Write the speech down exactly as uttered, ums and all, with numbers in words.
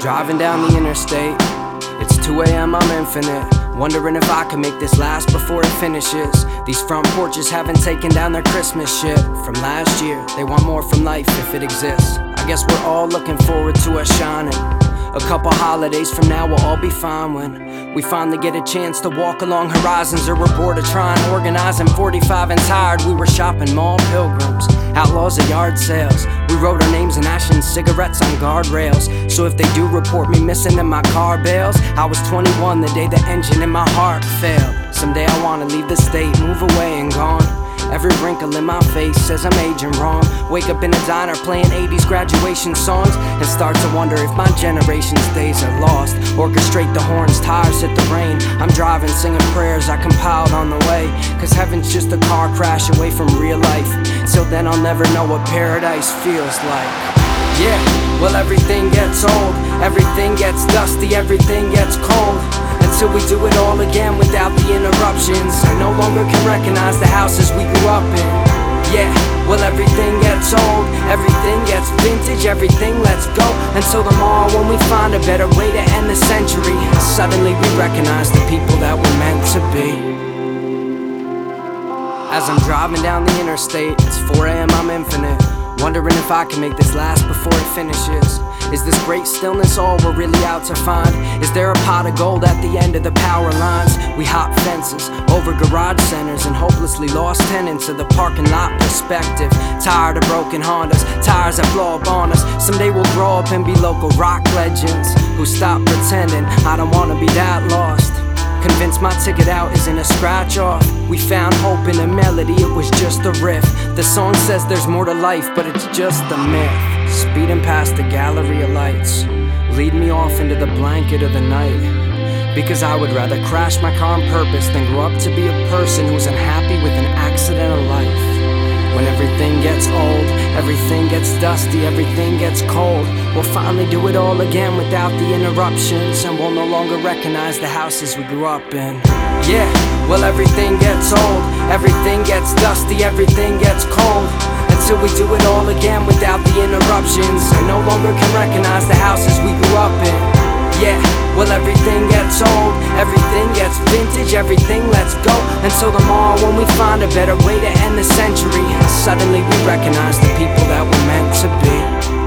Driving down the interstate, it's two A M, I'm infinite, wondering if I can make this last before it finishes. These front porches haven't taken down their Christmas shit from last year. They want more from life if it exists. I guess we're all looking forward to us shining. A couple holidays from now we'll all be fine when we finally get a chance to walk along horizons, or we're bored of trying, organizing. Forty-five and tired, we were shopping mall pilgrims, outlaws of yard sales. We wrote our names in ash and cigarettes on guardrails, so if they do report me missing and my car bails, I was twenty-one the day the engine in my heart failed. Someday I wanna leave the state, move away and gone. Every wrinkle in my face says I'm aging wrong. Wake up in a diner playing eighties graduation songs and start to wonder if my generation's days are lost. Orchestrate the horns, tires hit the rain. I'm driving, singing prayers I compiled on the way, cause heaven's just a car crash away from real life. Till then I'll never know what paradise feels like. Yeah, well everything gets old, everything gets dusty, everything gets cold, until we do it all again without the interruptions. I no longer can recognize the houses we grew up in. Yeah, well everything gets old, everything gets vintage, everything lets go until tomorrow when we find a better way to end the century. Suddenly we recognize the people that we're meant to be. As I'm driving down the interstate, it's four A M, I'm infinite, wondering if I can make this last before it finishes. Is this great stillness all we're really out to find? Is there a pot of gold at the end of the power lines? We hop fences, over garage centers, and hopelessly lost tenants of the parking lot perspective. Tired of broken Hondas, tires that blow up on us. Someday we'll grow up and be local rock legends who stop pretending. I don't wanna be that lost, convinced my ticket out isn't a scratch off. We found hope in a melody, it was just a riff. The song says there's more to life, but it's just a myth. Speeding past the gallery of lights, lead me off into the blanket of the night, because I would rather crash my car on purpose than grow up to be a person who's unhappy with an accidental life. When everything gets old, everything gets dusty, everything gets cold, we'll finally do it all again without the interruptions, and we'll no longer recognize the houses we grew up in. Yeah, well everything gets old, everything gets dusty, everything gets cold, until we do it all again without the interruptions. I no longer can recognize the houses we grew up in. Yeah, well everything gets old, everything gets vintage, everything lets go until tomorrow when we find a better way to end the century. Suddenly we recognize the people that we're meant to be.